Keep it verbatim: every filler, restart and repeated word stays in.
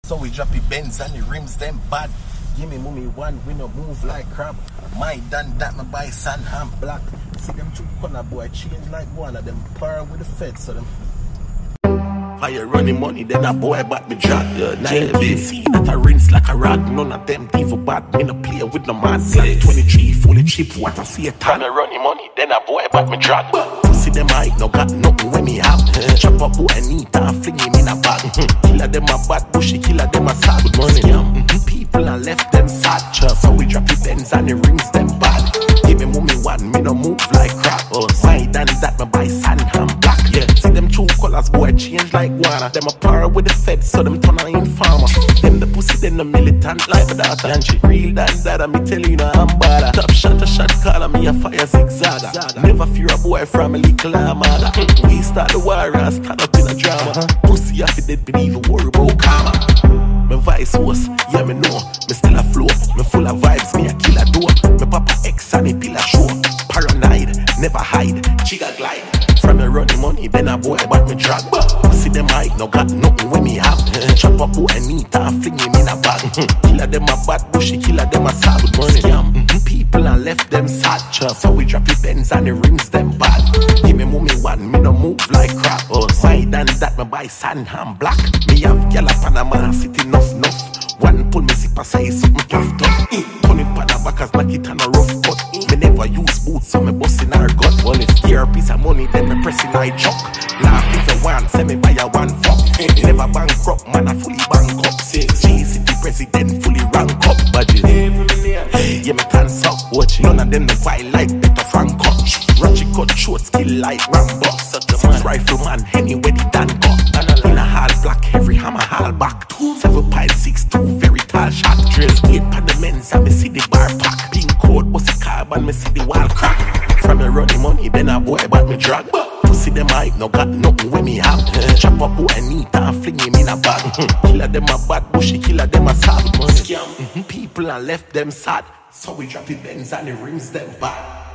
So we drop the Benz and the rims them bad. Give me mummy one, we no move like crab. My done that me buy Sanham black. See them two corner boy change like one of them power with the feds so them. Fire running money, then a boy back me drop. Yeah, now you see that I rinse like a rag. None of them even bad. Me no play with no man. Like twenty-three fully cheap. What I see a ton of running money, then a boy back me drop. See them I no got nothing when me have. Chop up boy neat and fling him in a bag. Killer them a bad bushy, killer them a sad. Good morning, yeah. People and left them sad. So we drop the Benz and the rings them bad. Give me mummy one, me no move like crap. Oh, side and that me buy Sanham black. Yeah, see them two colors boy change like one. Them a power with the feds, so them turn on informer. Them the pussy, then the militant like my daughter. And she real than that, and me tell you no I'm bad. Top shot, a shot caller, me a fire zigzag. Never fear a boy from a little armada. We start the war and stand up in a drama. Pussy off it dead, believe a worry about karma. My vice was, yeah me know. Me still a flow, me full of vibes, me a killer door. Me papa X and a pillar show. Paranoid, never hide, jigger glide. From me running money, then a boy but me drag. See them I no got nothing when me have. Chop up boy neat and fling him in a bag. Killer them a bad bushy, killer them a sad. Good morning, yeah. People and left them sad. So we drop the Benz and the rings them bad. Give me mummy one, me no move like crap. Oh, side and that me buy Sanham black. Me have gyal up on a man city enough enough. One pull me zipper say something tough tough. Turn it pan a back as knock it on a rough cut. Me never use boots so me bustin' her gut. One is here piece of money then me pressing I chuck. Laugh if you want, say me buy a one fuck. Never bankrupt, man I fully bankrupt. G City president fully rank up budget. Yeah me can suck watch. None of them no fight like better Frank Koch. Ratchet cut short skill like Rambo. Six rifle man anywhere the dan got. In a hall black every hammer hall back. Seven pile six two very tall shot. Drill skate pan the men's and me see the bar pack. Pink code bust a carbon me see the wall crack. From me running money then a boy but me drag. Pussy them hype no got nothing when me have. Chop up boy neat and fling him in a bag. Killer them a bad bushy, killer them a sad. Scam. People and left them sad. So we drop the Benz and the rings them bad.